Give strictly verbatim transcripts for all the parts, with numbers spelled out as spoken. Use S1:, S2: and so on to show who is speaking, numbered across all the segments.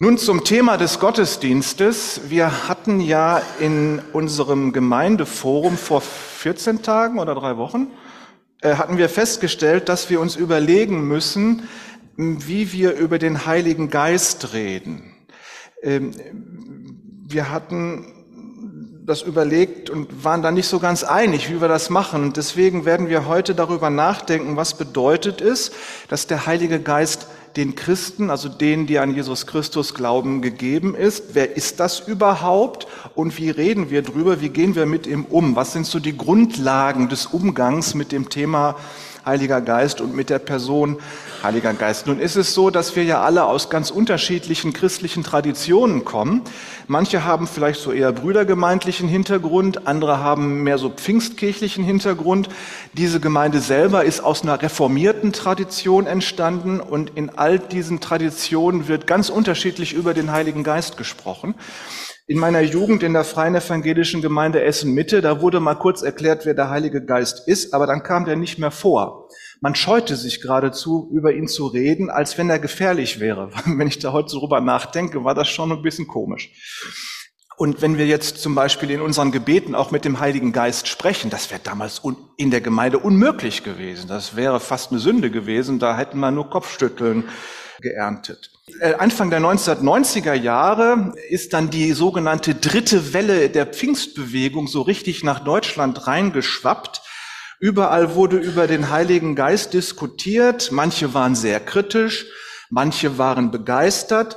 S1: Nun zum Thema des Gottesdienstes. Wir hatten ja in unserem Gemeindeforum vor vierzehn Tagen oder drei Wochen, äh, hatten wir festgestellt, dass wir uns überlegen müssen, wie wir über den Heiligen Geist reden. Ähm, wir hatten das überlegt und waren da nicht so ganz einig, wie wir das machen. Und deswegen werden wir heute darüber nachdenken, was bedeutet es, dass der Heilige Geist den Christen, also denen, die an Jesus Christus glauben, gegeben ist. Wer ist das überhaupt? Und wie reden wir drüber? Wie gehen wir mit ihm um? Was sind so die Grundlagen des Umgangs mit dem Thema Heiliger Geist und mit der Person Heiliger Geist? Nun ist es so, dass wir ja alle aus ganz unterschiedlichen christlichen Traditionen kommen. Manche haben vielleicht so eher brüdergemeindlichen Hintergrund, andere haben mehr so pfingstkirchlichen Hintergrund. Diese Gemeinde selber ist aus einer reformierten Tradition entstanden und in all diesen Traditionen wird ganz unterschiedlich über den Heiligen Geist gesprochen. In meiner Jugend in der Freien Evangelischen Gemeinde Essen-Mitte, da wurde mal kurz erklärt, wer der Heilige Geist ist, aber dann kam der nicht mehr vor. Man scheute sich geradezu, über ihn zu reden, als wenn er gefährlich wäre. Wenn ich da heute so drüber nachdenke, war das schon ein bisschen komisch. Und wenn wir jetzt zum Beispiel in unseren Gebeten auch mit dem Heiligen Geist sprechen, das wäre damals in der Gemeinde unmöglich gewesen. Das wäre fast eine Sünde gewesen, da hätten wir nur Kopfschütteln geerntet. Anfang der neunzehnhundertneunziger Jahre ist dann die sogenannte dritte Welle der Pfingstbewegung so richtig nach Deutschland reingeschwappt. Überall wurde über den Heiligen Geist diskutiert. Manche waren sehr kritisch, manche waren begeistert.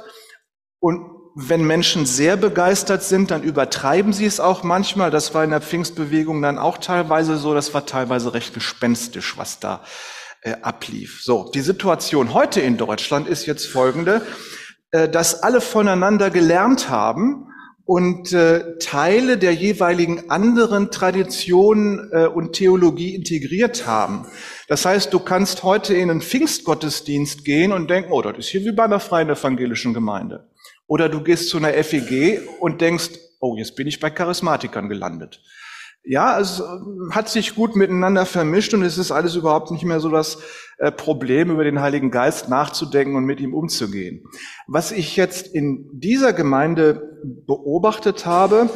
S1: Und wenn Menschen sehr begeistert sind, dann übertreiben sie es auch manchmal. Das war in der Pfingstbewegung dann auch teilweise so. Das war teilweise recht gespenstisch, was da äh, ablief. So, die Situation heute in Deutschland ist jetzt folgende, äh, dass alle voneinander gelernt haben und äh, Teile der jeweiligen anderen Traditionen äh, und Theologie integriert haben. Das heißt, du kannst heute in einen Pfingstgottesdienst gehen und denken, oh, das ist hier wie bei einer Freien Evangelischen Gemeinde. Oder du gehst zu einer F E G und denkst, oh, jetzt bin ich bei Charismatikern gelandet. Ja, es hat sich gut miteinander vermischt und es ist alles überhaupt nicht mehr so das äh, Problem, über den Heiligen Geist nachzudenken und mit ihm umzugehen. Was ich jetzt in dieser Gemeinde beobachtet habe,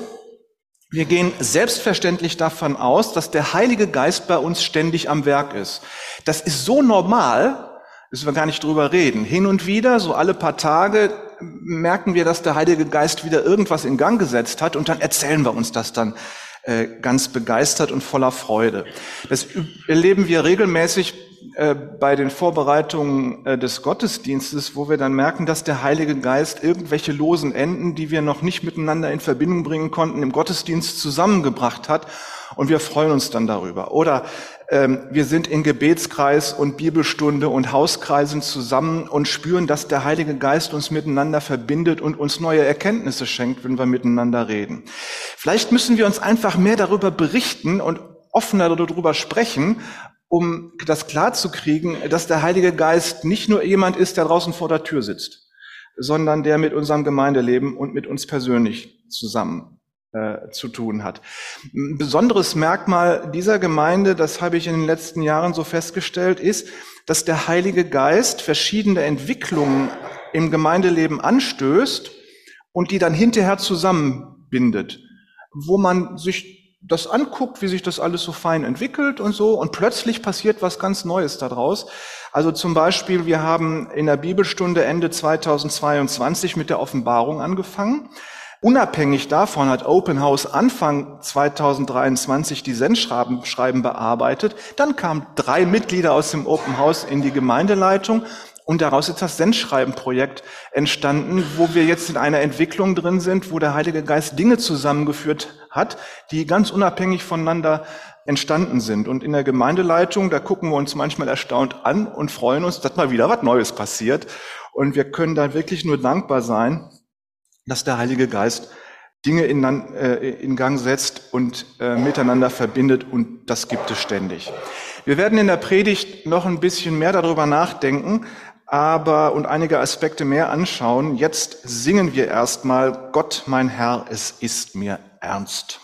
S1: wir gehen selbstverständlich davon aus, dass der Heilige Geist bei uns ständig am Werk ist. Das ist so normal, müssen wir gar nicht drüber reden. Hin und wieder, so alle paar Tage, merken wir, dass der Heilige Geist wieder irgendwas in Gang gesetzt hat und dann erzählen wir uns das dann äh, ganz begeistert und voller Freude. Das erleben wir regelmäßig äh, bei den Vorbereitungen äh, des Gottesdienstes, wo wir dann merken, dass der Heilige Geist irgendwelche losen Enden, die wir noch nicht miteinander in Verbindung bringen konnten, im Gottesdienst zusammengebracht hat und wir freuen uns dann darüber. Oder ähm, wir sind in Gebetskreis und Bibelstunde und Hauskreisen zusammen und spüren, dass der Heilige Geist uns miteinander verbindet und uns neue Erkenntnisse schenkt, wenn wir miteinander reden. Vielleicht müssen wir uns einfach mehr darüber berichten und offener darüber sprechen, um das klarzukriegen, dass der Heilige Geist nicht nur jemand ist, der draußen vor der Tür sitzt, sondern der mit unserem Gemeindeleben und mit uns persönlich zusammen Äh, zu tun hat. Ein besonderes Merkmal dieser Gemeinde, das habe ich in den letzten Jahren so festgestellt, ist, dass der Heilige Geist verschiedene Entwicklungen im Gemeindeleben anstößt und die dann hinterher zusammenbindet, wo man sich das anguckt, wie sich das alles so fein entwickelt und so, und plötzlich passiert was ganz Neues daraus. Also zum Beispiel, wir haben in der Bibelstunde Ende zweitausendzweiundzwanzig mit der Offenbarung angefangen. Unabhängig davon hat Open House Anfang zweitausenddreiundzwanzig die Sendschreiben bearbeitet. Dann kamen drei Mitglieder aus dem Open House in die Gemeindeleitung und daraus ist das Sendschreiben-Projekt entstanden, wo wir jetzt in einer Entwicklung drin sind, wo der Heilige Geist Dinge zusammengeführt hat, die ganz unabhängig voneinander entstanden sind. Und in der Gemeindeleitung, da gucken wir uns manchmal erstaunt an und freuen uns, dass mal wieder was Neues passiert. Und wir können da wirklich nur dankbar sein, dass der Heilige Geist Dinge in, äh, in Gang setzt und äh, miteinander verbindet, und das gibt es ständig. Wir werden in der Predigt noch ein bisschen mehr darüber nachdenken, aber und einige Aspekte mehr anschauen. Jetzt singen wir erstmal Gott, mein Herr, es ist mir ernst.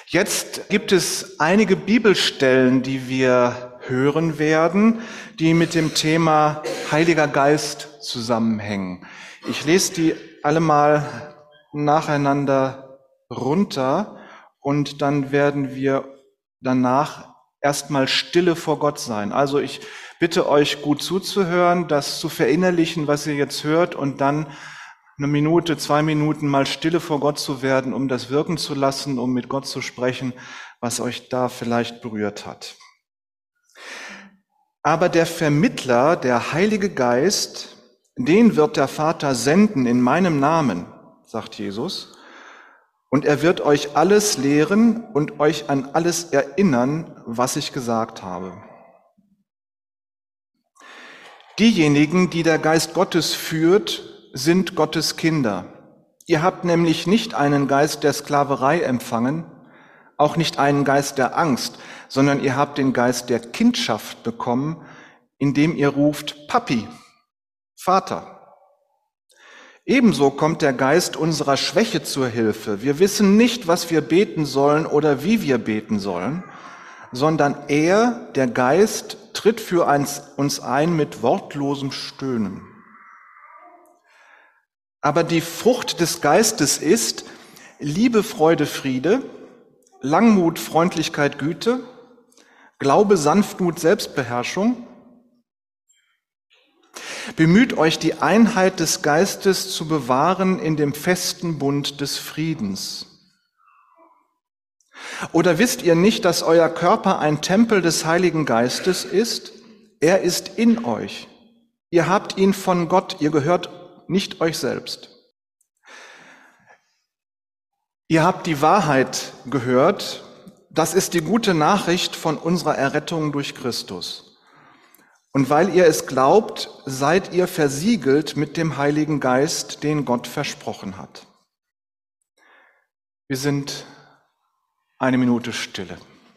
S1: Jetzt gibt es einige Bibelstellen, die wir hören werden, die mit dem Thema Heiliger Geist zusammenhängen. Ich lese die alle mal nacheinander runter und dann werden wir danach erstmal stille vor Gott sein. Also ich bitte euch gut zuzuhören, das zu verinnerlichen, was ihr jetzt hört, und dann eine Minute, zwei Minuten mal stille vor Gott zu werden, um das wirken zu lassen, um mit Gott zu sprechen, was euch da vielleicht berührt hat. Aber der Vermittler, der Heilige Geist, den wird der Vater senden in meinem Namen, sagt Jesus, und er wird euch alles lehren und euch an alles erinnern, was ich gesagt habe. Diejenigen, die der Geist Gottes führt, sind Gottes Kinder. Ihr habt nämlich nicht einen Geist der Sklaverei empfangen, auch nicht einen Geist der Angst, sondern ihr habt den Geist der Kindschaft bekommen, indem ihr ruft, Papi, Vater. Ebenso kommt der Geist unserer Schwäche zur Hilfe. Wir wissen nicht, was wir beten sollen oder wie wir beten sollen, sondern er, der Geist, tritt für uns ein mit wortlosem Stöhnen. Aber die Frucht des Geistes ist Liebe, Freude, Friede, Langmut, Freundlichkeit, Güte, Glaube, Sanftmut, Selbstbeherrschung. Bemüht euch, die Einheit des Geistes zu bewahren in dem festen Bund des Friedens. Oder wisst ihr nicht, dass euer Körper ein Tempel des Heiligen Geistes ist? Er ist in euch. Ihr habt ihn von Gott, ihr gehört nicht euch selbst. Ihr habt die Wahrheit gehört. Das ist die gute Nachricht von unserer Errettung durch Christus. Und weil ihr es glaubt, seid ihr versiegelt mit dem Heiligen Geist, den Gott versprochen hat. Wir sind eine Minute Stille.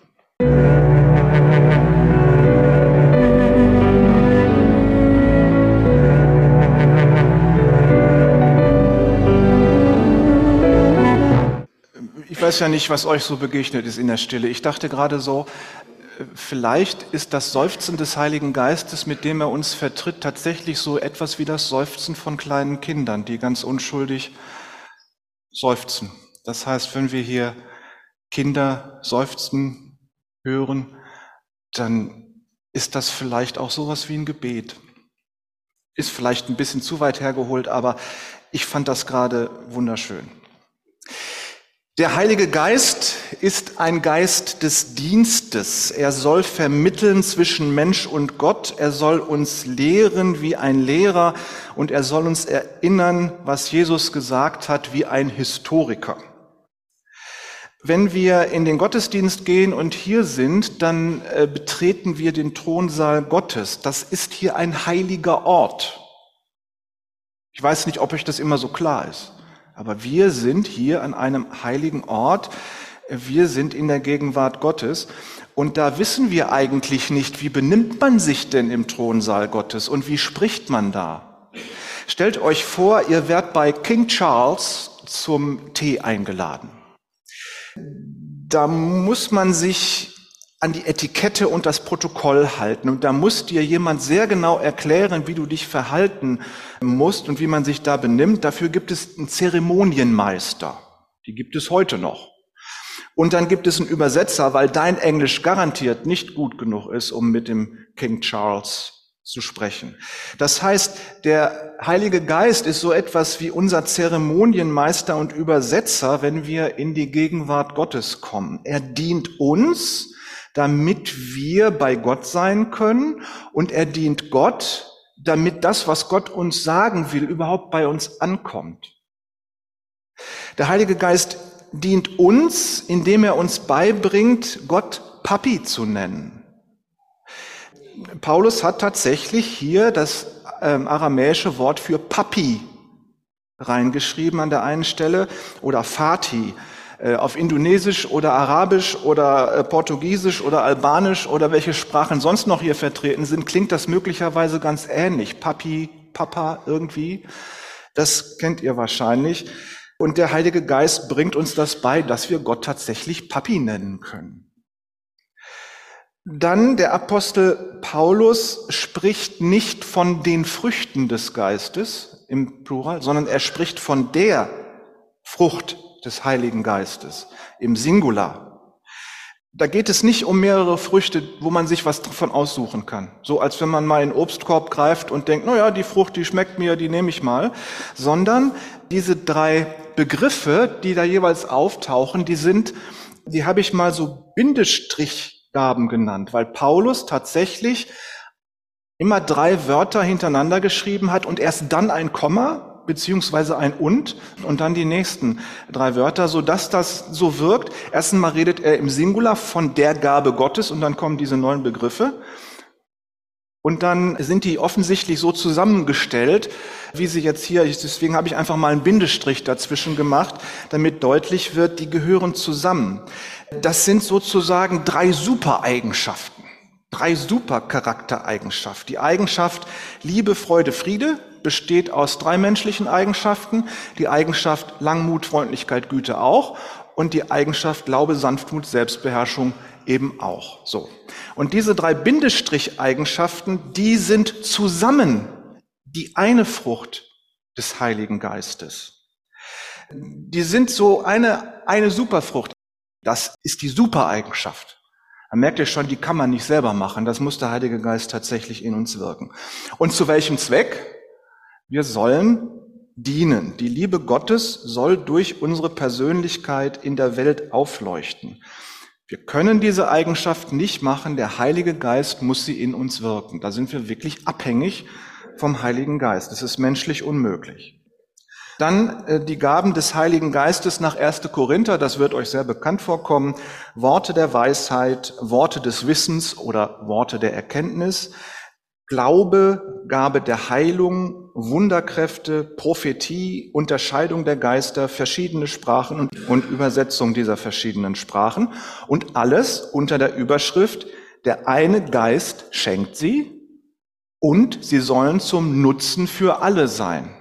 S1: Ich weiß ja nicht, was euch so begegnet ist in der Stille. Ich dachte gerade so, vielleicht ist das Seufzen des Heiligen Geistes, mit dem er uns vertritt, tatsächlich so etwas wie das Seufzen von kleinen Kindern, die ganz unschuldig seufzen. Das heißt, wenn wir hier Kinder seufzen hören, dann ist das vielleicht auch sowas wie ein Gebet. Ist vielleicht ein bisschen zu weit hergeholt, aber ich fand das gerade wunderschön. Der Heilige Geist ist ein Geist des Dienstes. Er soll vermitteln zwischen Mensch und Gott. Er soll uns lehren wie ein Lehrer und er soll uns erinnern, was Jesus gesagt hat, wie ein Historiker. Wenn wir in den Gottesdienst gehen und hier sind, dann äh, betreten wir den Thronsaal Gottes. Das ist hier ein heiliger Ort. Ich weiß nicht, ob euch das immer so klar ist. Aber wir sind hier an einem heiligen Ort, wir sind in der Gegenwart Gottes und da wissen wir eigentlich nicht, wie benimmt man sich denn im Thronsaal Gottes und wie spricht man da? Stellt euch vor, ihr werdet bei King Charles zum Tee eingeladen. Da muss man sich an die Etikette und das Protokoll halten. Und da muss dir jemand sehr genau erklären, wie du dich verhalten musst und wie man sich da benimmt. Dafür gibt es einen Zeremonienmeister. Die gibt es heute noch. Und dann gibt es einen Übersetzer, weil dein Englisch garantiert nicht gut genug ist, um mit dem King Charles zu sprechen. Das heißt, der Heilige Geist ist so etwas wie unser Zeremonienmeister und Übersetzer, wenn wir in die Gegenwart Gottes kommen. Er dient uns, damit wir bei Gott sein können, und er dient Gott, damit das, was Gott uns sagen will, überhaupt bei uns ankommt. Der Heilige Geist dient uns, indem er uns beibringt, Gott Papi zu nennen. Paulus hat tatsächlich hier das ähm, aramäische Wort für Papi reingeschrieben an der einen Stelle oder Vati. Auf Indonesisch oder Arabisch oder Portugiesisch oder Albanisch oder welche Sprachen sonst noch hier vertreten sind, klingt das möglicherweise ganz ähnlich. Papi, Papa irgendwie, das kennt ihr wahrscheinlich. Und der Heilige Geist bringt uns das bei, dass wir Gott tatsächlich Papi nennen können. Dann der Apostel Paulus spricht nicht von den Früchten des Geistes im Plural, sondern er spricht von der Frucht des Heiligen Geistes im Singular. Da geht es nicht um mehrere Früchte, wo man sich was davon aussuchen kann. So als wenn man mal in den Obstkorb greift und denkt, na ja, die Frucht, die schmeckt mir, die nehme ich mal. Sondern diese drei Begriffe, die da jeweils auftauchen, die sind, die habe ich mal so Bindestrichgaben genannt, weil Paulus tatsächlich immer drei Wörter hintereinander geschrieben hat und erst dann ein Komma beziehungsweise ein und und dann die nächsten drei Wörter, so dass das so wirkt. Erstens mal redet er im Singular von der Gabe Gottes und dann kommen diese neuen Begriffe. Und dann sind die offensichtlich so zusammengestellt, wie sie jetzt hier, deswegen habe ich einfach mal einen Bindestrich dazwischen gemacht, damit deutlich wird, die gehören zusammen. Das sind sozusagen drei Supereigenschaften, drei Supercharaktereigenschaften. Die Eigenschaft Liebe, Freude, Friede besteht aus drei menschlichen Eigenschaften. Die Eigenschaft Langmut, Freundlichkeit, Güte auch. Und die Eigenschaft Glaube, Sanftmut, Selbstbeherrschung eben auch. So. Und diese drei Bindestrich-Eigenschaften, die sind zusammen die eine Frucht des Heiligen Geistes. Die sind so eine, eine Superfrucht. Das ist die Supereigenschaft. Da merkt ihr schon, die kann man nicht selber machen. Das muss der Heilige Geist tatsächlich in uns wirken. Und zu welchem Zweck? Wir sollen dienen. Die Liebe Gottes soll durch unsere Persönlichkeit in der Welt aufleuchten. Wir können diese Eigenschaft nicht machen. Der Heilige Geist muss sie in uns wirken. Da sind wir wirklich abhängig vom Heiligen Geist. Das ist menschlich unmöglich. Dann äh, die Gaben des Heiligen Geistes nach erster Korinther, das wird euch sehr bekannt vorkommen. Worte der Weisheit, Worte des Wissens oder Worte der Erkenntnis, Glaube, Gabe der Heilung, Wunderkräfte, Prophetie, Unterscheidung der Geister, verschiedene Sprachen und, und Übersetzung dieser verschiedenen Sprachen. Und alles unter der Überschrift, der eine Geist schenkt sie und sie sollen zum Nutzen für alle sein.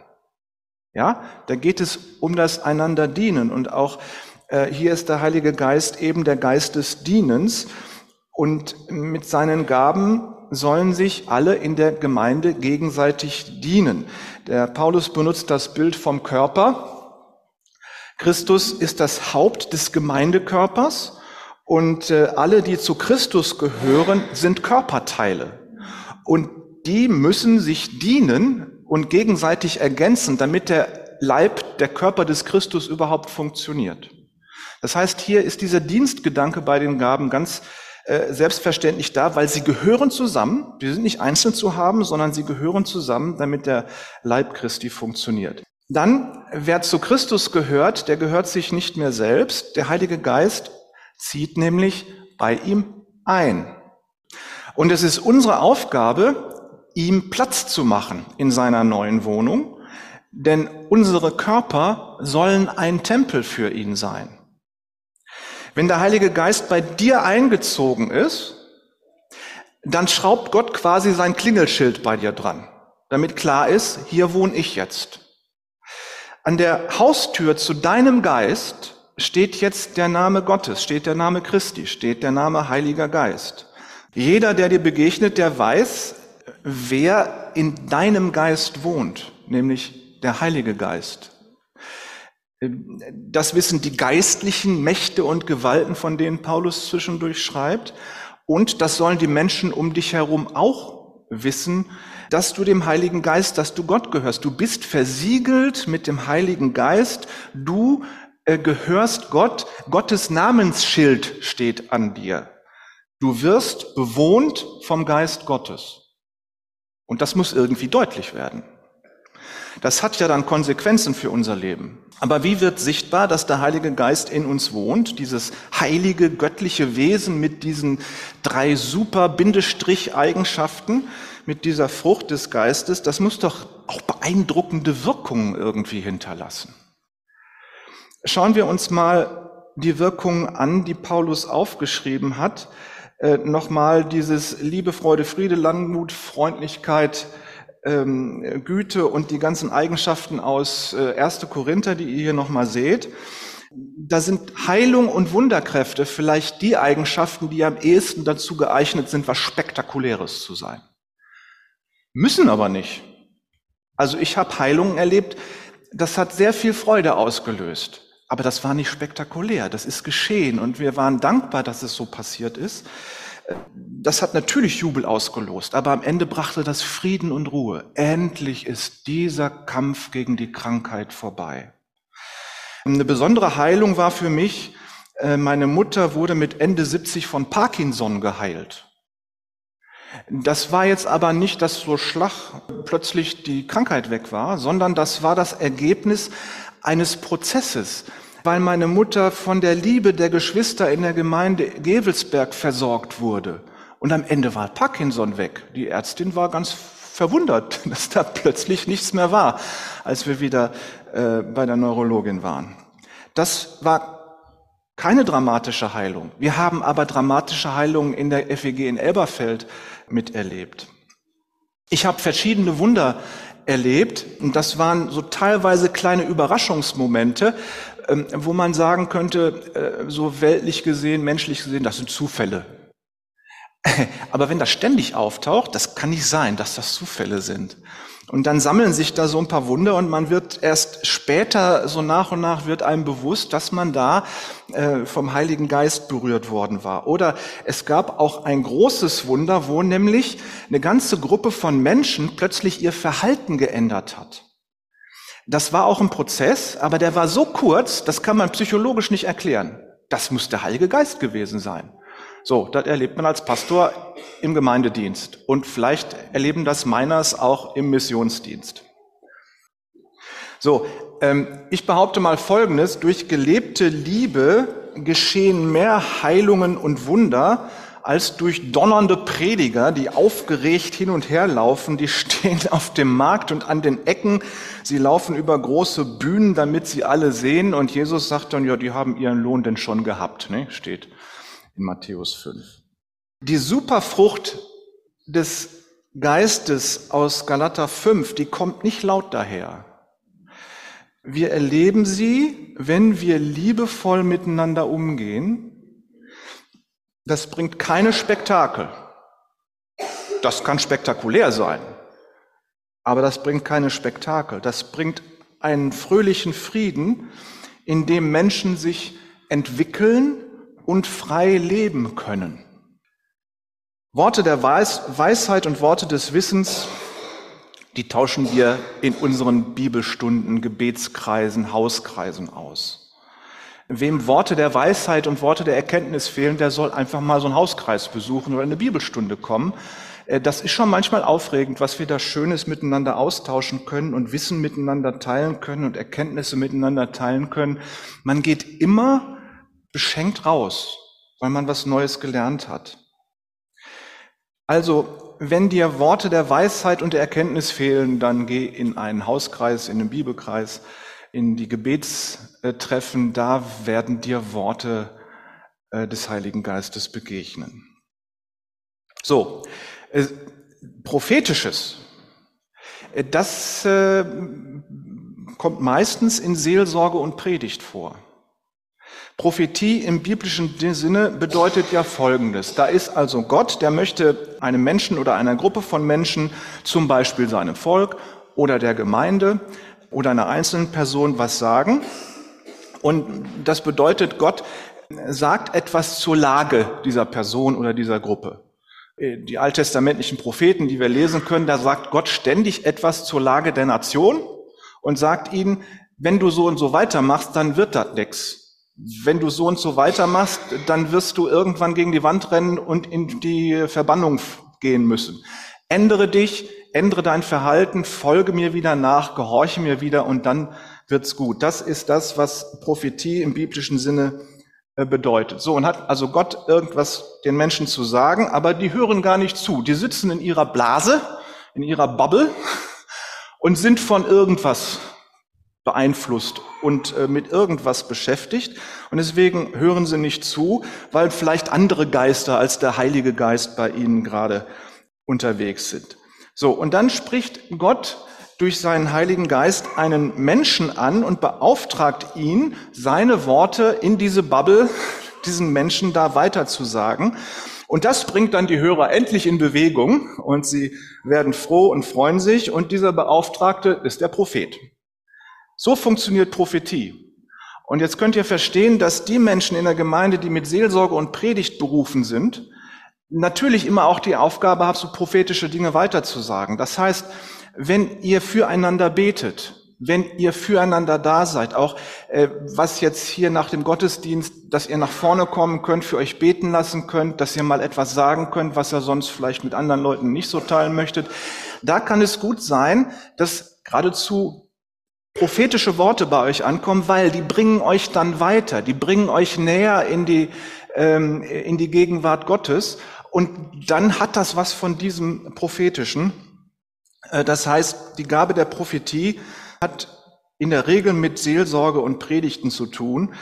S1: Ja, da geht es um das einander dienen. Und auch äh, hier ist der Heilige Geist eben der Geist des Dienens. Und mit seinen Gaben sollen sich alle in der Gemeinde gegenseitig dienen. Der Paulus benutzt das Bild vom Körper. Christus ist das Haupt des Gemeindekörpers und äh, alle, die zu Christus gehören, sind Körperteile. Und die müssen sich dienen und gegenseitig ergänzen, damit der Leib, der Körper des Christus überhaupt funktioniert. Das heißt, hier ist dieser Dienstgedanke bei den Gaben ganz äh, selbstverständlich da, weil sie gehören zusammen. Die sind nicht einzeln zu haben, sondern sie gehören zusammen, damit der Leib Christi funktioniert. Dann, wer zu Christus gehört, der gehört sich nicht mehr selbst. Der Heilige Geist zieht nämlich bei ihm ein. Und es ist unsere Aufgabe, ihm Platz zu machen in seiner neuen Wohnung, denn unsere Körper sollen ein Tempel für ihn sein. Wenn der Heilige Geist bei dir eingezogen ist, dann schraubt Gott quasi sein Klingelschild bei dir dran, damit klar ist, hier wohne ich jetzt. An der Haustür zu deinem Geist steht jetzt der Name Gottes, steht der Name Christi, steht der Name Heiliger Geist. Jeder, der dir begegnet, der weiß, wer in deinem Geist wohnt, nämlich der Heilige Geist. Das wissen die geistlichen Mächte und Gewalten, von denen Paulus zwischendurch schreibt. Und das sollen die Menschen um dich herum auch wissen, dass du dem Heiligen Geist, dass du Gott gehörst. Du bist versiegelt mit dem Heiligen Geist. Du äh, gehörst Gott. Gottes Namensschild steht an dir. Du wirst bewohnt vom Geist Gottes. Und das muss irgendwie deutlich werden. Das hat ja dann Konsequenzen für unser Leben. Aber wie wird sichtbar, dass der Heilige Geist in uns wohnt? Dieses heilige, göttliche Wesen mit diesen drei super Bindestrich-Eigenschaften, mit dieser Frucht des Geistes, das muss doch auch beeindruckende Wirkungen irgendwie hinterlassen. Schauen wir uns mal die Wirkungen an, die Paulus aufgeschrieben hat. Äh, nochmal dieses Liebe, Freude, Friede, Langmut, Freundlichkeit, ähm, Güte und die ganzen Eigenschaften aus äh, erster Korinther, die ihr hier nochmal seht. Da sind Heilung und Wunderkräfte vielleicht die Eigenschaften, die am ehesten dazu geeignet sind, was Spektakuläres zu sein. Müssen aber nicht. Also ich habe Heilungen erlebt, das hat sehr viel Freude ausgelöst. Aber das war nicht spektakulär, das ist geschehen und wir waren dankbar, dass es so passiert ist. Das hat natürlich Jubel ausgelöst, aber am Ende brachte das Frieden und Ruhe. Endlich ist dieser Kampf gegen die Krankheit vorbei. Eine besondere Heilung war für mich, meine Mutter wurde mit Ende siebzig von Parkinson geheilt. Das war jetzt aber nicht, dass so schlag plötzlich die Krankheit weg war, sondern das war das Ergebnis eines Prozesses, weil meine Mutter von der Liebe der Geschwister in der Gemeinde Gevelsberg versorgt wurde. Und am Ende war Parkinson weg. Die Ärztin war ganz verwundert, dass da plötzlich nichts mehr war, als wir wieder äh, bei der Neurologin waren. Das war keine dramatische Heilung. Wir haben aber dramatische Heilungen in der F E G in Elberfeld miterlebt. Ich habe verschiedene Wunder erlebt und das waren so teilweise kleine Überraschungsmomente, ähm, wo man sagen könnte, äh, so weltlich gesehen, menschlich gesehen, das sind Zufälle. Aber wenn das ständig auftaucht, das kann nicht sein, dass das Zufälle sind. Und dann sammeln sich da so ein paar Wunder und man wird erst später, so nach und nach wird einem bewusst, dass man da äh, vom Heiligen Geist berührt worden war. Oder es gab auch ein großes Wunder, wo nämlich eine ganze Gruppe von Menschen plötzlich ihr Verhalten geändert hat. Das war auch ein Prozess, aber der war so kurz, das kann man psychologisch nicht erklären. Das muss der Heilige Geist gewesen sein. So, das erlebt man als Pastor im Gemeindedienst und vielleicht erleben das meiners auch im Missionsdienst. So, ähm, ich behaupte mal Folgendes: Durch gelebte Liebe geschehen mehr Heilungen und Wunder als durch donnernde Prediger, die aufgeregt hin und her laufen. Die stehen auf dem Markt und an den Ecken. Sie laufen über große Bühnen, damit sie alle sehen. Und Jesus sagt dann, ja, die haben ihren Lohn denn schon gehabt, ne? Steht in Matthäus fünf. Die Superfrucht des Geistes aus Galater fünf, die kommt nicht laut daher. Wir erleben sie, wenn wir liebevoll miteinander umgehen. Das bringt keine Spektakel. Das kann spektakulär sein, aber das bringt keine Spektakel. Das bringt einen fröhlichen Frieden, in dem Menschen sich entwickeln und frei leben können. Worte der Weis- Weisheit und Worte des Wissens, die tauschen wir in unseren Bibelstunden, Gebetskreisen, Hauskreisen aus. Wem Worte der Weisheit und Worte der Erkenntnis fehlen, der soll einfach mal so einen Hauskreis besuchen oder eine Bibelstunde kommen. Das ist schon manchmal aufregend, was wir da Schönes miteinander austauschen können und Wissen miteinander teilen können und Erkenntnisse miteinander teilen können. Man geht immer beschenkt raus, weil man was Neues gelernt hat. Also, wenn dir Worte der Weisheit und der Erkenntnis fehlen, dann geh in einen Hauskreis, in einen Bibelkreis, in die Gebetstreffen, da werden dir Worte des Heiligen Geistes begegnen. So, äh, Prophetisches, das äh, kommt meistens in Seelsorge und Predigt vor. Prophetie im biblischen Sinne bedeutet ja Folgendes. Da ist also Gott, der möchte einem Menschen oder einer Gruppe von Menschen, zum Beispiel seinem Volk oder der Gemeinde oder einer einzelnen Person was sagen. Und das bedeutet, Gott sagt etwas zur Lage dieser Person oder dieser Gruppe. Die alttestamentlichen Propheten, die wir lesen können, da sagt Gott ständig etwas zur Lage der Nation und sagt ihnen, wenn du so und so weitermachst, dann wird das nix. Wenn du so und so weitermachst, dann wirst du irgendwann gegen die Wand rennen und in die Verbannung gehen müssen. Ändere dich, ändere dein Verhalten, folge mir wieder nach, gehorche mir wieder und dann wird's gut. Das ist das, was Prophetie im biblischen Sinne bedeutet. So, und hat also Gott irgendwas den Menschen zu sagen, aber die hören gar nicht zu. Die sitzen in ihrer Blase, in ihrer Bubble und sind von irgendwas beeinflusst und äh, mit irgendwas beschäftigt. Und deswegen hören sie nicht zu, weil vielleicht andere Geister als der Heilige Geist bei ihnen gerade unterwegs sind. So, und dann spricht Gott durch seinen Heiligen Geist einen Menschen an und beauftragt ihn, seine Worte in diese Bubble, diesen Menschen da weiterzusagen. Und das bringt dann die Hörer endlich in Bewegung und sie werden froh und freuen sich. Und dieser Beauftragte ist der Prophet. So funktioniert Prophetie. Und jetzt könnt ihr verstehen, dass die Menschen in der Gemeinde, die mit Seelsorge und Predigt berufen sind, natürlich immer auch die Aufgabe haben, so prophetische Dinge weiterzusagen. Das heißt, wenn ihr füreinander betet, wenn ihr füreinander da seid, auch äh, was jetzt hier nach dem Gottesdienst, dass ihr nach vorne kommen könnt, für euch beten lassen könnt, dass ihr mal etwas sagen könnt, was ihr sonst vielleicht mit anderen Leuten nicht so teilen möchtet, da kann es gut sein, dass geradezu prophetische Worte bei euch ankommen, weil die bringen euch dann weiter, die bringen euch näher in die, ähm, in die Gegenwart Gottes und dann hat das was von diesem Prophetischen. Das heißt, die Gabe der Prophetie hat in der Regel mit Seelsorge und Predigten zu tun.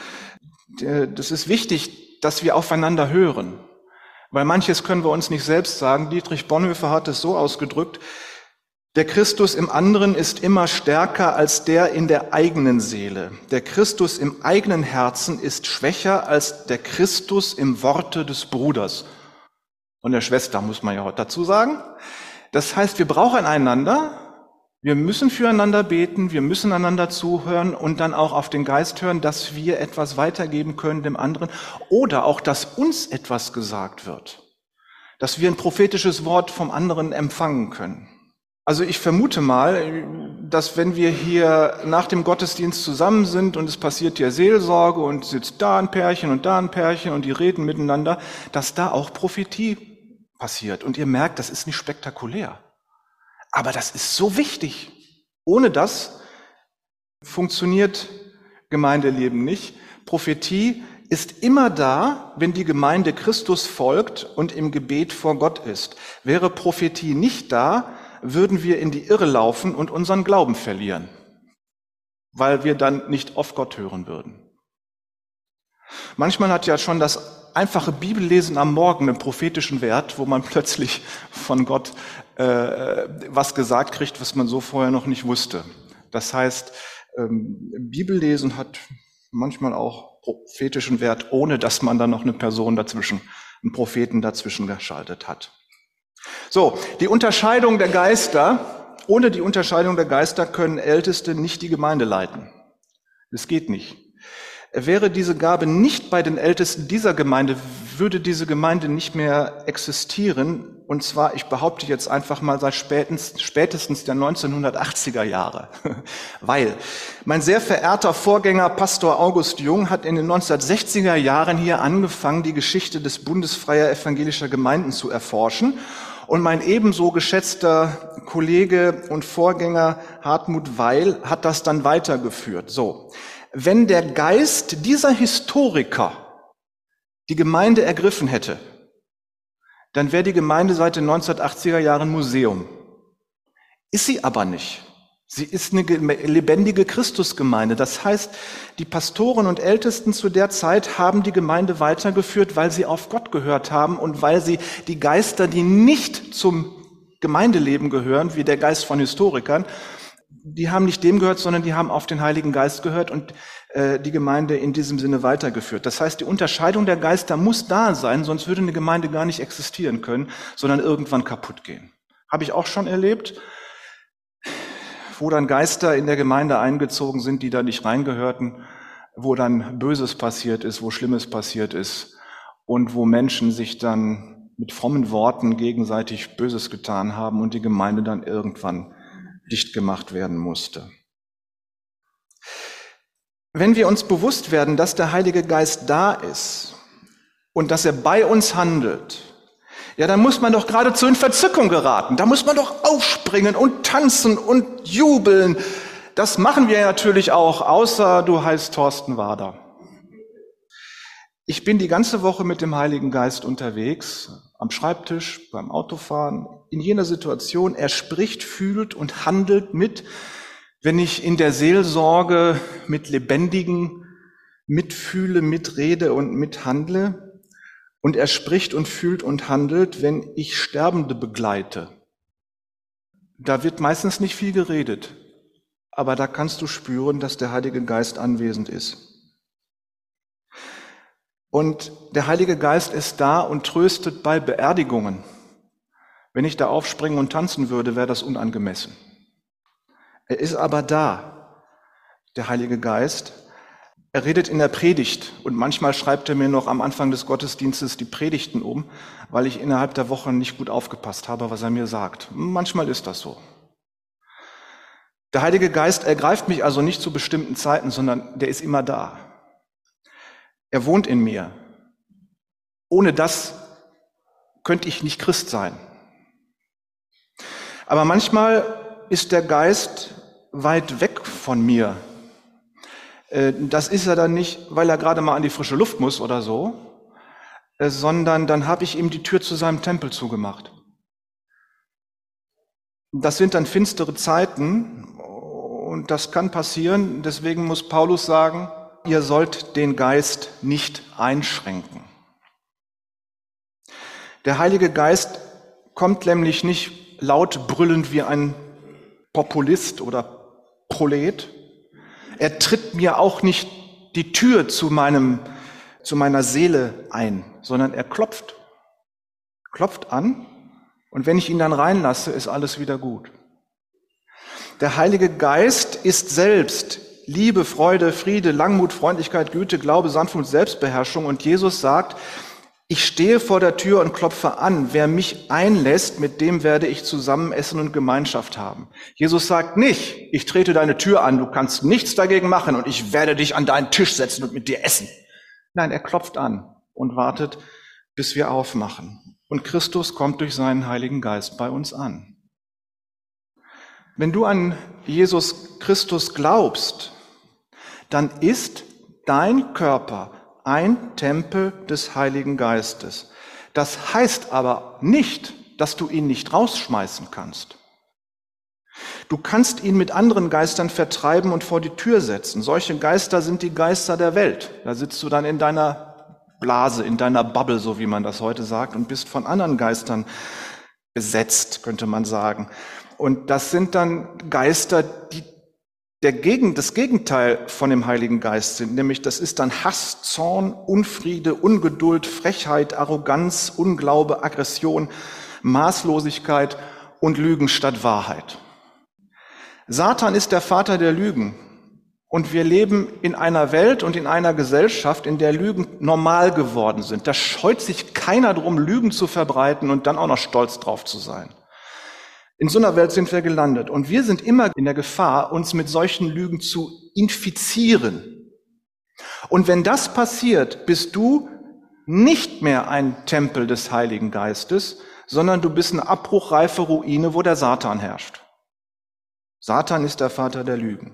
S1: Das ist wichtig, dass wir aufeinander hören, weil manches können wir uns nicht selbst sagen. Dietrich Bonhoeffer hat es so ausgedrückt: Der Christus im anderen ist immer stärker als der in der eigenen Seele. Der Christus im eigenen Herzen ist schwächer als der Christus im Worte des Bruders. Und der Schwester, muss man ja auch dazu sagen. Das heißt, wir brauchen einander, wir müssen füreinander beten, wir müssen einander zuhören und dann auch auf den Geist hören, dass wir etwas weitergeben können dem anderen oder auch, dass uns etwas gesagt wird, dass wir ein prophetisches Wort vom anderen empfangen können. Also ich vermute mal, dass wenn wir hier nach dem Gottesdienst zusammen sind und es passiert hier Seelsorge und sitzt da ein Pärchen und da ein Pärchen und die reden miteinander, dass da auch Prophetie passiert. Und ihr merkt, das ist nicht spektakulär. Aber das ist so wichtig. Ohne das funktioniert Gemeindeleben nicht. Prophetie ist immer da, wenn die Gemeinde Christus folgt und im Gebet vor Gott ist. Wäre Prophetie nicht da, würden wir in die Irre laufen und unseren Glauben verlieren, weil wir dann nicht auf Gott hören würden. Manchmal hat ja schon das einfache Bibellesen am Morgen einen prophetischen Wert, wo man plötzlich von Gott äh, was gesagt kriegt, was man so vorher noch nicht wusste. Das heißt, ähm, Bibellesen hat manchmal auch prophetischen Wert, ohne dass man dann noch eine Person dazwischen, einen Propheten dazwischen geschaltet hat. So, die Unterscheidung der Geister. Ohne die Unterscheidung der Geister können Älteste nicht die Gemeinde leiten. Das geht nicht. Wäre diese Gabe nicht bei den Ältesten dieser Gemeinde, würde diese Gemeinde nicht mehr existieren. Und zwar, ich behaupte jetzt einfach mal, seit spätestens, spätestens der neunzehnhundertachtziger Jahre. Weil mein sehr verehrter Vorgänger Pastor August Jung hat in den neunzehnhundertsechziger Jahren hier angefangen, die Geschichte des Bundes freier evangelischer Gemeinden zu erforschen. Und mein ebenso geschätzter Kollege und Vorgänger Hartmut Weil hat das dann weitergeführt. So. Wenn der Geist dieser Historiker die Gemeinde ergriffen hätte, dann wäre die Gemeinde seit den neunzehnhundertachtziger Jahren Museum. Ist sie aber nicht. Sie ist eine lebendige Christusgemeinde. Das heißt, die Pastoren und Ältesten zu der Zeit haben die Gemeinde weitergeführt, weil sie auf Gott gehört haben und weil sie die Geister, die nicht zum Gemeindeleben gehören, wie der Geist von Historikern, die haben nicht dem gehört, sondern die haben auf den Heiligen Geist gehört und äh, die Gemeinde in diesem Sinne weitergeführt. Das heißt, die Unterscheidung der Geister muss da sein, sonst würde eine Gemeinde gar nicht existieren können, sondern irgendwann kaputt gehen. Habe ich auch schon erlebt, wo dann Geister in der Gemeinde eingezogen sind, die da nicht reingehörten, wo dann Böses passiert ist, wo Schlimmes passiert ist und wo Menschen sich dann mit frommen Worten gegenseitig Böses getan haben und die Gemeinde dann irgendwann dicht gemacht werden musste. Wenn wir uns bewusst werden, dass der Heilige Geist da ist und dass er bei uns handelt, ja, dann muss man doch geradezu in Verzückung geraten. Da muss man doch aufspringen und tanzen und jubeln. Das machen wir natürlich auch, außer du heißt Thorsten Wader. Ich bin die ganze Woche mit dem Heiligen Geist unterwegs, am Schreibtisch, beim Autofahren, in jener Situation. Er spricht, fühlt und handelt mit, wenn ich in der Seelsorge mit Lebendigen mitfühle, mitrede und mithandle. Und er spricht und fühlt und handelt, wenn ich Sterbende begleite. Da wird meistens nicht viel geredet, aber da kannst du spüren, dass der Heilige Geist anwesend ist. Und der Heilige Geist ist da und tröstet bei Beerdigungen. Wenn ich da aufspringen und tanzen würde, wäre das unangemessen. Er ist aber da, der Heilige Geist. Er redet in der Predigt und manchmal schreibt er mir noch am Anfang des Gottesdienstes die Predigten um, weil ich innerhalb der Woche nicht gut aufgepasst habe, was er mir sagt. Manchmal ist das so. Der Heilige Geist ergreift mich also nicht zu bestimmten Zeiten, sondern der ist immer da. Er wohnt in mir. Ohne das könnte ich nicht Christ sein. Aber manchmal ist der Geist weit weg von mir. Das ist er dann nicht, weil er gerade mal an die frische Luft muss oder so, sondern dann habe ich ihm die Tür zu seinem Tempel zugemacht. Das sind dann finstere Zeiten und das kann passieren. Deswegen muss Paulus sagen, ihr sollt den Geist nicht einschränken. Der Heilige Geist kommt nämlich nicht laut brüllend wie ein Populist oder Prolet. Er tritt mir auch nicht die Tür zu meinem, zu meiner Seele ein, sondern er klopft, klopft an und wenn ich ihn dann reinlasse, ist alles wieder gut. Der Heilige Geist ist selbst Liebe, Freude, Friede, Langmut, Freundlichkeit, Güte, Glaube, Sanftmut, Selbstbeherrschung und Jesus sagt, ich stehe vor der Tür und klopfe an. Wer mich einlässt, mit dem werde ich zusammen essen und Gemeinschaft haben. Jesus sagt nicht, ich trete deine Tür an, du kannst nichts dagegen machen und ich werde dich an deinen Tisch setzen und mit dir essen. Nein, er klopft an und wartet, bis wir aufmachen. Und Christus kommt durch seinen Heiligen Geist bei uns an. Wenn du an Jesus Christus glaubst, dann ist dein Körper ein Tempel des Heiligen Geistes. Das heißt aber nicht, dass du ihn nicht rausschmeißen kannst. Du kannst ihn mit anderen Geistern vertreiben und vor die Tür setzen. Solche Geister sind die Geister der Welt. Da sitzt du dann in deiner Blase, in deiner Bubble, so wie man das heute sagt, und bist von anderen Geistern besetzt, könnte man sagen. Und das sind dann Geister, die der Gegen, das Gegenteil von dem Heiligen Geist sind, nämlich das ist dann Hass, Zorn, Unfriede, Ungeduld, Frechheit, Arroganz, Unglaube, Aggression, Maßlosigkeit und Lügen statt Wahrheit. Satan ist der Vater der Lügen und wir leben in einer Welt und in einer Gesellschaft, in der Lügen normal geworden sind. Da scheut sich keiner drum, Lügen zu verbreiten und dann auch noch stolz drauf zu sein. In so einer Welt sind wir gelandet und wir sind immer in der Gefahr, uns mit solchen Lügen zu infizieren. Und wenn das passiert, bist du nicht mehr ein Tempel des Heiligen Geistes, sondern du bist eine abbruchreife Ruine, wo der Satan herrscht. Satan ist der Vater der Lügen.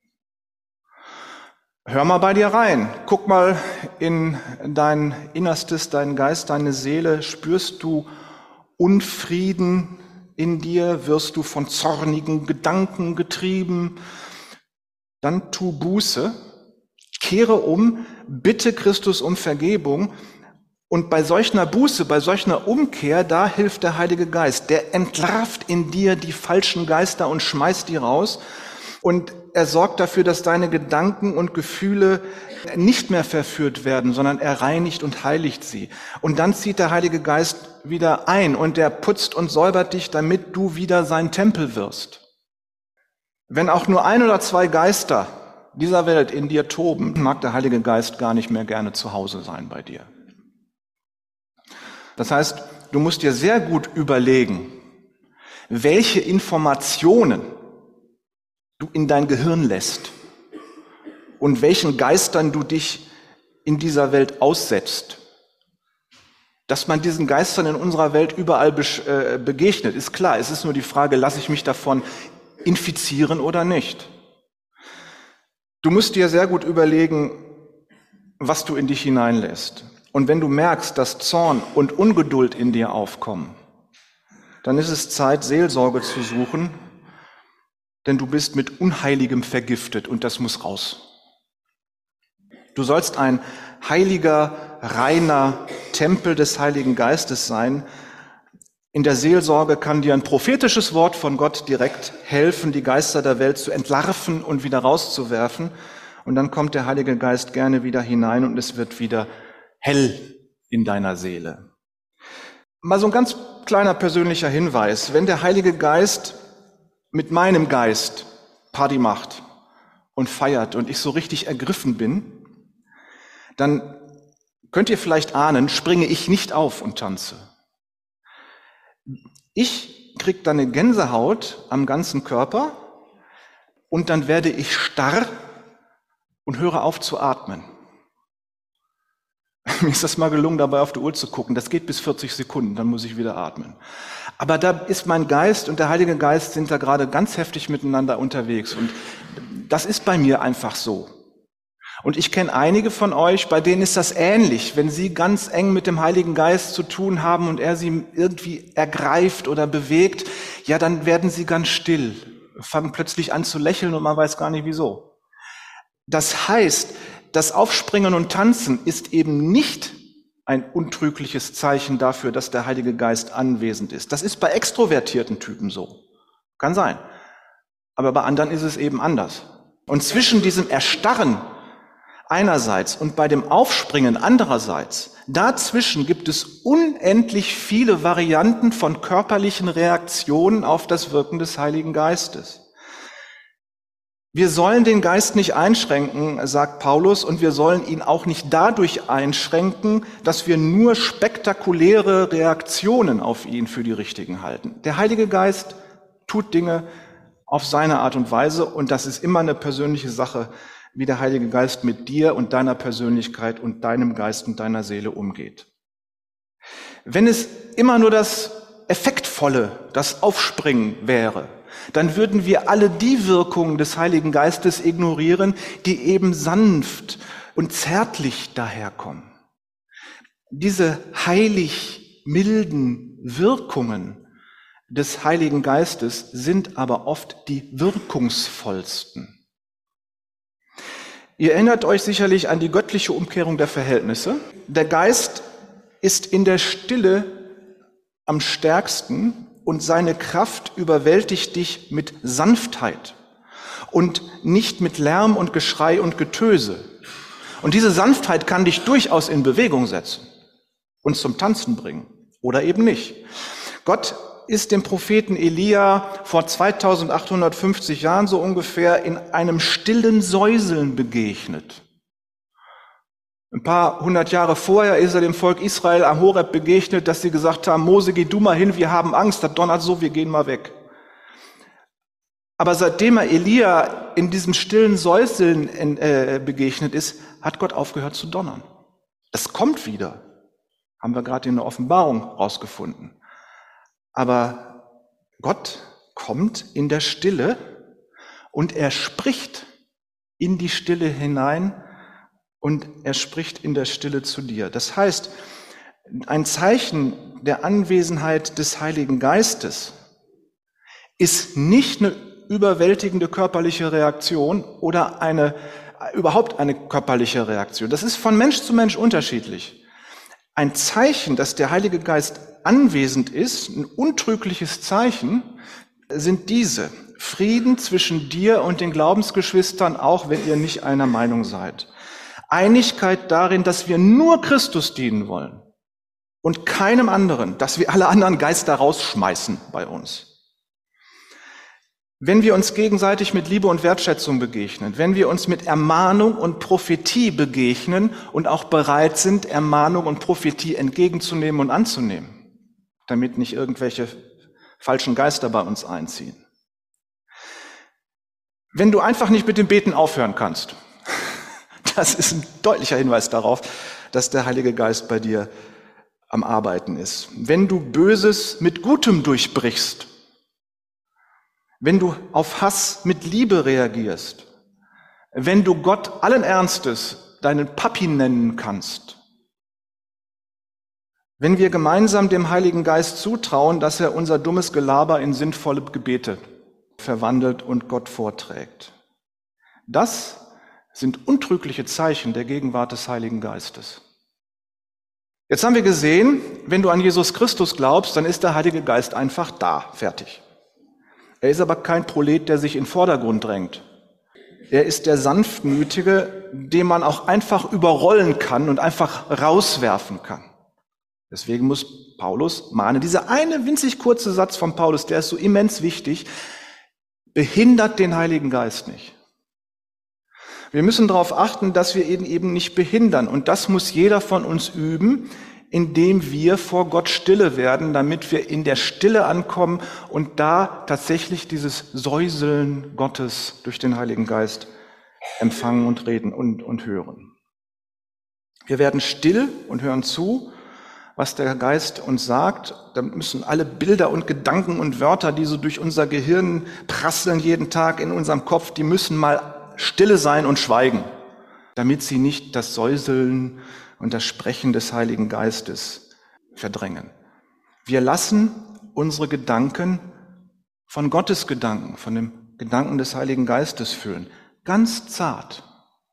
S1: Hör mal bei dir rein, guck mal in dein Innerstes, deinen Geist, deine Seele, spürst du Unfrieden in dir, wirst du von zornigen Gedanken getrieben, dann tu Buße, kehre um, bitte Christus um Vergebung und bei solcher Buße, bei solcher Umkehr, da hilft der Heilige Geist, der entlarvt in dir die falschen Geister und schmeißt die raus und er sorgt dafür, dass deine Gedanken und Gefühle nicht mehr verführt werden, sondern er reinigt und heiligt sie. Und dann zieht der Heilige Geist wieder ein und er putzt und säubert dich, damit du wieder sein Tempel wirst. Wenn auch nur ein oder zwei Geister dieser Welt in dir toben, mag der Heilige Geist gar nicht mehr gerne zu Hause sein bei dir. Das heißt, du musst dir sehr gut überlegen, welche Informationen du in dein Gehirn lässt und welchen Geistern du dich in dieser Welt aussetzt. Dass man diesen Geistern in unserer Welt überall begegnet, ist klar. Es ist nur die Frage, lasse ich mich davon infizieren oder nicht? Du musst dir sehr gut überlegen, was du in dich hineinlässt. Und wenn du merkst, dass Zorn und Ungeduld in dir aufkommen, dann ist es Zeit, Seelsorge zu suchen, denn du bist mit Unheiligem vergiftet und das muss raus. Du sollst ein heiliger, reiner Tempel des Heiligen Geistes sein, In der Seelsorge kann dir ein prophetisches Wort von Gott direkt helfen, die Geister der Welt zu entlarven und wieder rauszuwerfen. Und dann kommt der Heilige Geist gerne wieder hinein und es wird wieder hell in deiner Seele. Mal so ein ganz kleiner persönlicher Hinweis. Wenn der Heilige Geist mit meinem Geist Party macht und feiert und ich so richtig ergriffen bin, dann könnt ihr vielleicht ahnen, springe ich nicht auf und tanze. Ich kriege dann eine Gänsehaut am ganzen Körper und dann werde ich starr und höre auf zu atmen. Mir ist das mal gelungen, dabei auf die Uhr zu gucken. Das geht bis vierzig Sekunden, dann muss ich wieder atmen. Aber da ist mein Geist und der Heilige Geist sind da gerade ganz heftig miteinander unterwegs. Und das ist bei mir einfach so. Und ich kenne einige von euch, bei denen ist das ähnlich. Wenn sie ganz eng mit dem Heiligen Geist zu tun haben und er sie irgendwie ergreift oder bewegt, ja, dann werden sie ganz still, fangen plötzlich an zu lächeln und man weiß gar nicht wieso. Das heißt, das Aufspringen und Tanzen ist eben nicht ein untrügliches Zeichen dafür, dass der Heilige Geist anwesend ist. Das ist bei extrovertierten Typen so. Kann sein. Aber bei anderen ist es eben anders. Und zwischen diesem Erstarren einerseits und bei dem Aufspringen andererseits, dazwischen gibt es unendlich viele Varianten von körperlichen Reaktionen auf das Wirken des Heiligen Geistes. Wir sollen den Geist nicht einschränken, sagt Paulus, und wir sollen ihn auch nicht dadurch einschränken, dass wir nur spektakuläre Reaktionen auf ihn für die richtigen halten. Der Heilige Geist tut Dinge auf seine Art und Weise und das ist immer eine persönliche Sache, wie der Heilige Geist mit dir und deiner Persönlichkeit und deinem Geist und deiner Seele umgeht. Wenn es immer nur das Effektvolle, das Aufspringen wäre, dann würden wir alle die Wirkungen des Heiligen Geistes ignorieren, die eben sanft und zärtlich daherkommen. Diese heilig milden Wirkungen des Heiligen Geistes sind aber oft die wirkungsvollsten. Ihr erinnert euch sicherlich an die göttliche Umkehrung der Verhältnisse. Der Geist ist in der Stille am stärksten und seine Kraft überwältigt dich mit Sanftheit und nicht mit Lärm und Geschrei und Getöse. Und diese Sanftheit kann dich durchaus in Bewegung setzen und zum Tanzen bringen oder eben nicht. Gott ist dem Propheten Elia vor zweitausendachthundertfünfzig Jahren so ungefähr in einem stillen Säuseln begegnet. Ein paar hundert Jahre vorher ist er dem Volk Israel am Horeb begegnet, dass sie gesagt haben, Mose, geh du mal hin, wir haben Angst, das donnert so, wir gehen mal weg. Aber seitdem er Elia in diesem stillen Säuseln äh, begegnet ist, hat Gott aufgehört zu donnern. Das kommt wieder, haben wir gerade in der Offenbarung rausgefunden. Aber Gott kommt in der Stille und er spricht in die Stille hinein und er spricht in der Stille zu dir. Das heißt, ein Zeichen der Anwesenheit des Heiligen Geistes ist nicht eine überwältigende körperliche Reaktion oder eine, überhaupt eine körperliche Reaktion. Das ist von Mensch zu Mensch unterschiedlich. Ein Zeichen, dass der Heilige Geist anwesend ist, ein untrügliches Zeichen, sind diese. Frieden zwischen dir und den Glaubensgeschwistern, auch wenn ihr nicht einer Meinung seid. Einigkeit darin, dass wir nur Christus dienen wollen und keinem anderen, dass wir alle anderen Geister rausschmeißen bei uns. Wenn wir uns gegenseitig mit Liebe und Wertschätzung begegnen, wenn wir uns mit Ermahnung und Prophetie begegnen und auch bereit sind, Ermahnung und Prophetie entgegenzunehmen und anzunehmen, damit nicht irgendwelche falschen Geister bei uns einziehen. Wenn du einfach nicht mit dem Beten aufhören kannst, das ist ein deutlicher Hinweis darauf, dass der Heilige Geist bei dir am Arbeiten ist. Wenn du Böses mit Gutem durchbrichst, wenn du auf Hass mit Liebe reagierst, wenn du Gott allen Ernstes deinen Papi nennen kannst, wenn wir gemeinsam dem Heiligen Geist zutrauen, dass er unser dummes Gelaber in sinnvolle Gebete verwandelt und Gott vorträgt. Das sind untrügliche Zeichen der Gegenwart des Heiligen Geistes. Jetzt haben wir gesehen, wenn du an Jesus Christus glaubst, dann ist der Heilige Geist einfach da, fertig. Er ist aber kein Prolet, der sich in den Vordergrund drängt. Er ist der Sanftmütige, den man auch einfach überrollen kann und einfach rauswerfen kann. Deswegen muss Paulus mahnen. Dieser eine winzig kurze Satz von Paulus, der ist so immens wichtig, behindert den Heiligen Geist nicht. Wir müssen darauf achten, dass wir ihn eben nicht behindern. Und das muss jeder von uns üben, indem wir vor Gott stille werden, damit wir in der Stille ankommen und da tatsächlich dieses Säuseln Gottes durch den Heiligen Geist empfangen und reden und, und hören. Wir werden still und hören zu, was der Geist uns sagt. Da müssen alle Bilder und Gedanken und Wörter, die so durch unser Gehirn prasseln jeden Tag in unserem Kopf, die müssen mal stille sein und schweigen, damit sie nicht das Säuseln und das Sprechen des Heiligen Geistes verdrängen. Wir lassen unsere Gedanken von Gottes Gedanken, von dem Gedanken des Heiligen Geistes füllen. Ganz zart.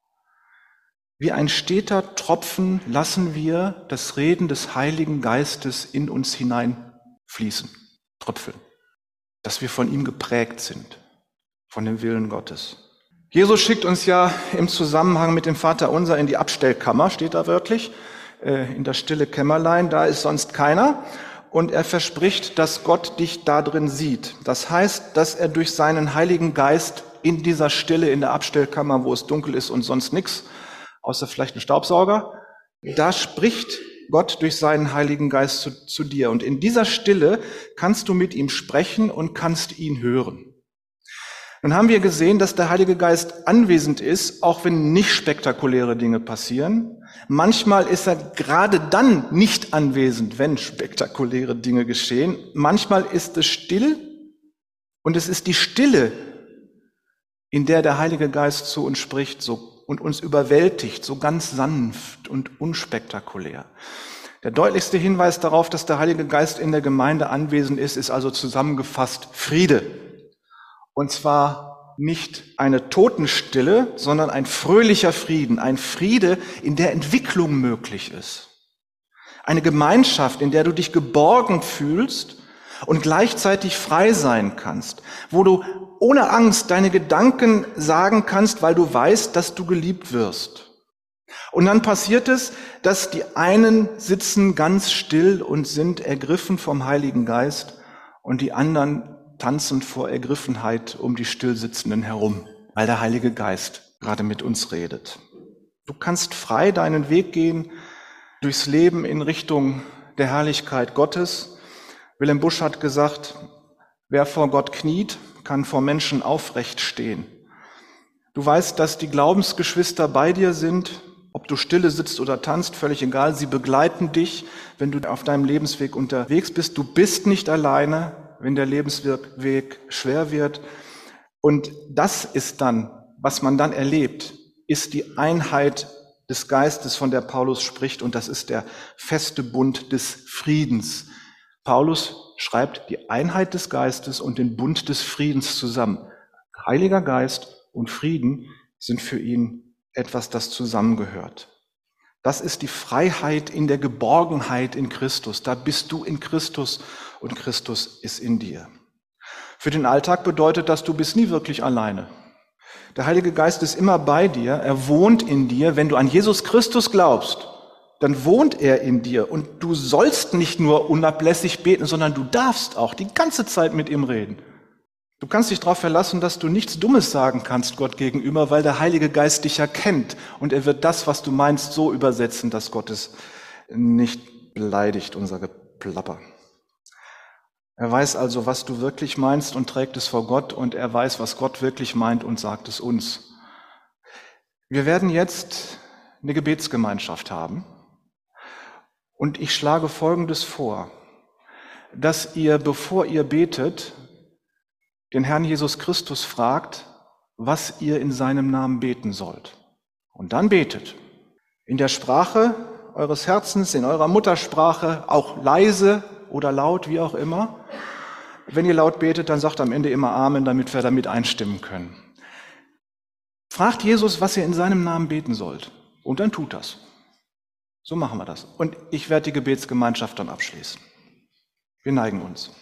S1: Wie ein steter Tropfen lassen wir das Reden des Heiligen Geistes in uns hineinfließen, tröpfeln, dass wir von ihm geprägt sind, von dem Willen Gottes. Jesus schickt uns ja im Zusammenhang mit dem Vaterunser in die Abstellkammer, steht da wörtlich, in das stille Kämmerlein, da ist sonst keiner. Und er verspricht, dass Gott dich da drin sieht. Das heißt, dass er durch seinen Heiligen Geist in dieser Stille, in der Abstellkammer, wo es dunkel ist und sonst nichts, außer vielleicht ein Staubsauger, da spricht Gott durch seinen Heiligen Geist zu, zu dir. Und in dieser Stille kannst du mit ihm sprechen und kannst ihn hören. Nun haben wir gesehen, dass der Heilige Geist anwesend ist, auch wenn nicht spektakuläre Dinge passieren. Manchmal ist er gerade dann nicht anwesend, wenn spektakuläre Dinge geschehen. Manchmal ist es still und es ist die Stille, in der der Heilige Geist zu uns spricht so, und uns überwältigt, so ganz sanft und unspektakulär. Der deutlichste Hinweis darauf, dass der Heilige Geist in der Gemeinde anwesend ist, ist also zusammengefasst Friede. Und zwar nicht eine Totenstille, sondern ein fröhlicher Frieden, ein Friede, in der Entwicklung möglich ist. Eine Gemeinschaft, in der du dich geborgen fühlst und gleichzeitig frei sein kannst, wo du ohne Angst deine Gedanken sagen kannst, weil du weißt, dass du geliebt wirst. Und dann passiert es, dass die einen sitzen ganz still und sind ergriffen vom Heiligen Geist und die anderen tanzen vor Ergriffenheit um die Stillsitzenden herum, weil der Heilige Geist gerade mit uns redet. Du kannst frei deinen Weg gehen durchs Leben in Richtung der Herrlichkeit Gottes. Wilhelm Busch hat gesagt, wer vor Gott kniet, kann vor Menschen aufrecht stehen. Du weißt, dass die Glaubensgeschwister bei dir sind, ob du stille sitzt oder tanzt, völlig egal. Sie begleiten dich, wenn du auf deinem Lebensweg unterwegs bist. Du bist nicht alleine, wenn der Lebensweg schwer wird. Und das ist dann, was man dann erlebt, ist die Einheit des Geistes, von der Paulus spricht. Und das ist der feste Bund des Friedens. Paulus schreibt die Einheit des Geistes und den Bund des Friedens zusammen. Heiliger Geist und Frieden sind für ihn etwas, das zusammengehört. Das ist die Freiheit in der Geborgenheit in Christus. Da bist du in Christus und Christus ist in dir. Für den Alltag bedeutet das, du bist nie wirklich alleine. Der Heilige Geist ist immer bei dir, er wohnt in dir. Wenn du an Jesus Christus glaubst, dann wohnt er in dir und du sollst nicht nur unablässig beten, sondern du darfst auch die ganze Zeit mit ihm reden. Du kannst dich darauf verlassen, dass du nichts Dummes sagen kannst Gott gegenüber, weil der Heilige Geist dich ja kennt und er wird das, was du meinst, so übersetzen, dass Gott es nicht beleidigt, unser Geplapper. Er weiß also, was du wirklich meinst und trägt es vor Gott und er weiß, was Gott wirklich meint und sagt es uns. Wir werden jetzt eine Gebetsgemeinschaft haben und ich schlage Folgendes vor, dass ihr, bevor ihr betet, den Herrn Jesus Christus fragt, was ihr in seinem Namen beten sollt. Und dann betet. In der Sprache eures Herzens, in eurer Muttersprache, auch leise oder laut, wie auch immer. Wenn ihr laut betet, dann sagt am Ende immer Amen, damit wir damit einstimmen können. Fragt Jesus, was ihr in seinem Namen beten sollt. Und dann tut das. So machen wir das. Und ich werde die Gebetsgemeinschaft dann abschließen. Wir neigen uns.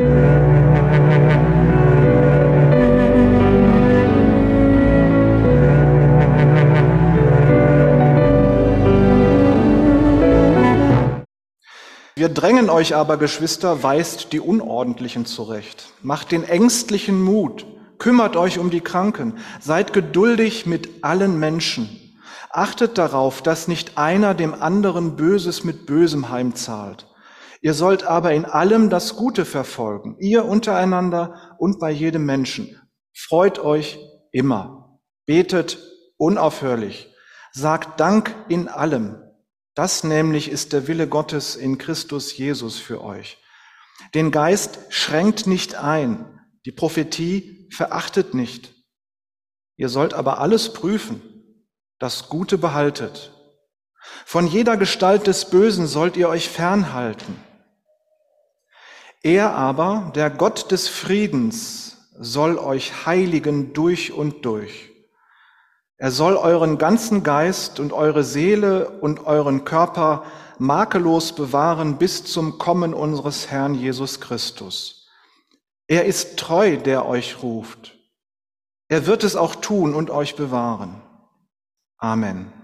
S1: Wir drängen euch aber, Geschwister, weist die Unordentlichen zurecht. Macht den Ängstlichen Mut, kümmert euch um die Kranken, seid geduldig mit allen Menschen. Achtet darauf, dass nicht einer dem anderen Böses mit Bösem heimzahlt. Ihr sollt aber in allem das Gute verfolgen, ihr untereinander und bei jedem Menschen. Freut euch immer, betet unaufhörlich, sagt Dank in allem. Das nämlich ist der Wille Gottes in Christus Jesus für euch. Den Geist schränkt nicht ein, die Prophetie verachtet nicht. Ihr sollt aber alles prüfen, das Gute behaltet. Von jeder Gestalt des Bösen sollt ihr euch fernhalten. Er aber, der Gott des Friedens, soll euch heiligen durch und durch. Er soll euren ganzen Geist und eure Seele und euren Körper makellos bewahren bis zum Kommen unseres Herrn Jesus Christus. Er ist treu, der euch ruft. Er wird es auch tun und euch bewahren. Amen.